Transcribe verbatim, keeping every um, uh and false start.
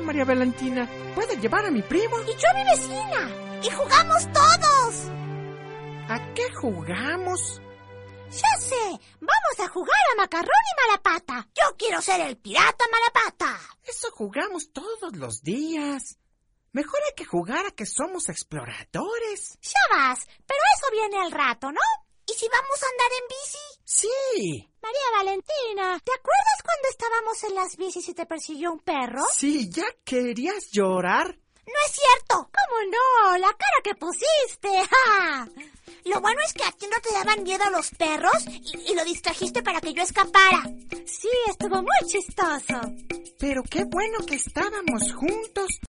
María Valentina. ¿Puede llevar a mi primo? Y yo a mi vecina. Y jugamos todos. ¿A qué jugamos? Ya sé. Vamos a jugar a Macarrón y Malapata. Yo quiero ser el pirata Malapata. Eso jugamos todos los días. Mejor hay que jugar a que somos exploradores. Ya vas, pero eso viene al rato, ¿no? ¿Y si vamos a andar en bici? Sí. María Valentina, ¿te acuerdas cuando estábamos en las bicis y te persiguió un perro? Sí, ¿ya querías llorar? No es cierto. ¿Cómo no? La cara que pusiste. ¡Ja! Lo bueno es que a ti no te daban miedo los perros y, y lo distrajiste para que yo escapara. Sí, estuvo muy chistoso. Pero qué bueno que estábamos juntos.